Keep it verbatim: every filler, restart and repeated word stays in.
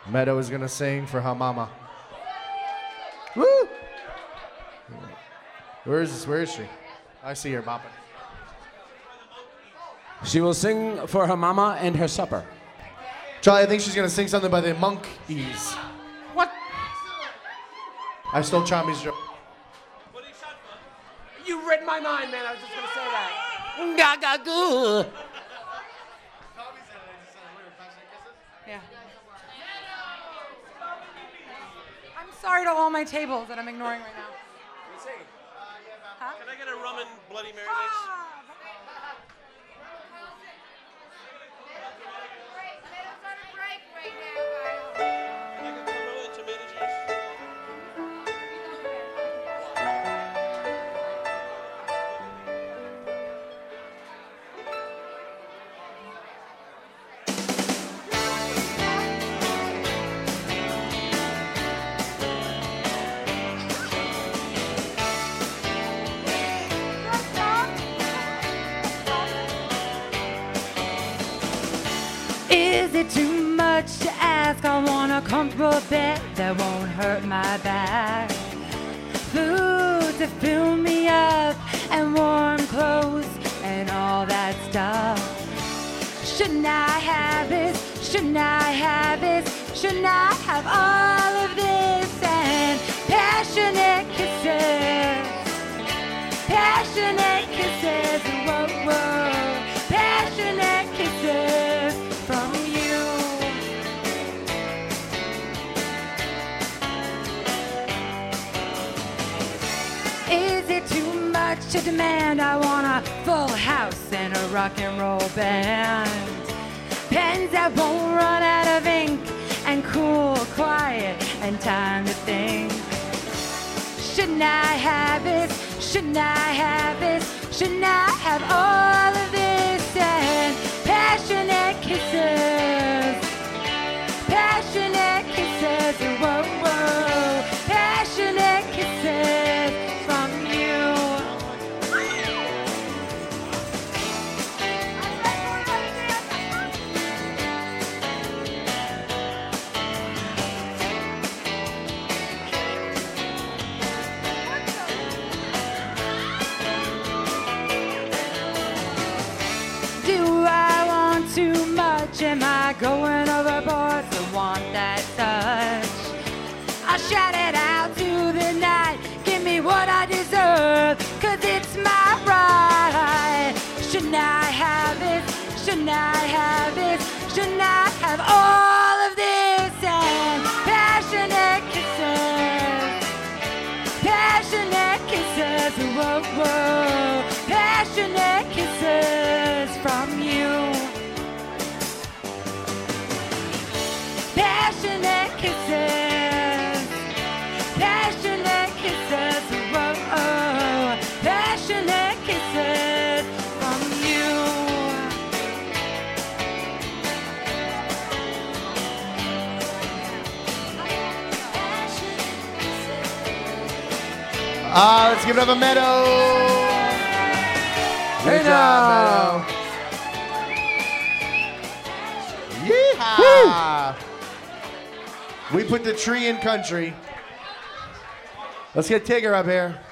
Meadow is gonna sing for her mama. Woo! Where is this? Where is she? I see her bopping. She will sing for her mama and her supper. Charlie, I think she's gonna sing something by the Monkees. What? I stole Chami's joke. You read my mind, man. I was just gonna say that. Gaga goo. Yeah. I'm sorry to all my tables that I'm ignoring right now. Can I get a rum and Bloody Mary, thanks? Is it too much to ask? I want a comfortable bed that won't hurt my back. Food to fill me up and warm clothes and all that stuff. Shouldn't I have this? Shouldn't I have this? Shouldn't I have all of this? And passionate kisses, passionate kisses, whoa, whoa, passionate kisses from you. Is it too much to demand? I want a full house and a rock and roll band. Pens that won't run out of ink and cool, quiet, and time to think. Shouldn't I have it? Shouldn't I have it? Shouldn't I have all of this? And passionate kisses, passionate kisses, whoa, whoa, passionate kisses from you. Do I want too much? Am I going overboard to want that touch? I shout it out to the night. Give me what I deserve, cause it's my right. Shouldn't I have it? Shouldn't I have it? Shouldn't I have all of this? And passionate kisses, passionate kisses, whoa, whoa, passionate kisses from you. Passionate kisses, passionate kisses, whoa, oh, passionate kisses from you. Ah, let's give it up a Meadow. Good Hey job, now. Meadow. Yeehaw! We put the tree in country. Let's get Tigger up here.